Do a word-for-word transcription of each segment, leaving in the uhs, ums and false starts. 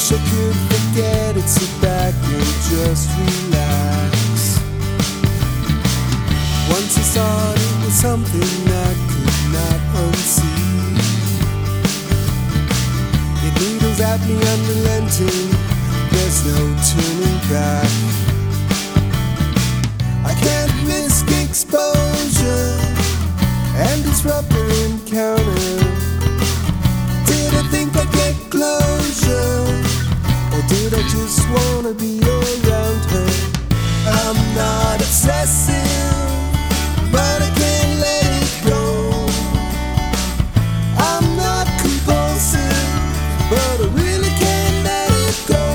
wish I could forget it, sit back and just relax. Once I thought it was something I could not unsee. It needles at me unrelenting, there's no turning back. I can't risk exposure and disrupt the encounter. Did I think I'd get closure, or did I just wanna be around her? I'm not obsessive, but I can't let it go. I'm not compulsive, but I really can't let it go.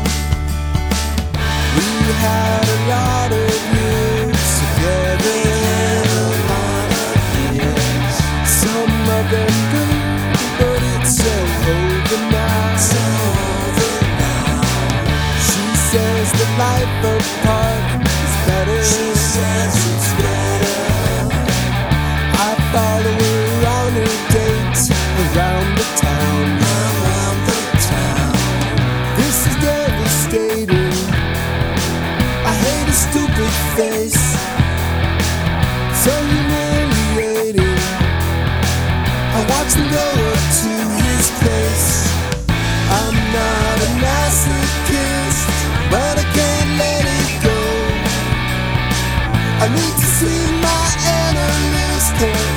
We had a lot of years together, a lot of years. Some of them good, but it's so over now. So over now. She says that life apart is better. She says it's better. I follow her on her dates around the town. Around the town. This is devastating. I hate his stupid face, so humiliating. I watch him go up to his place. I'm not a masochist, but I can't let it go. I need to see my analyst.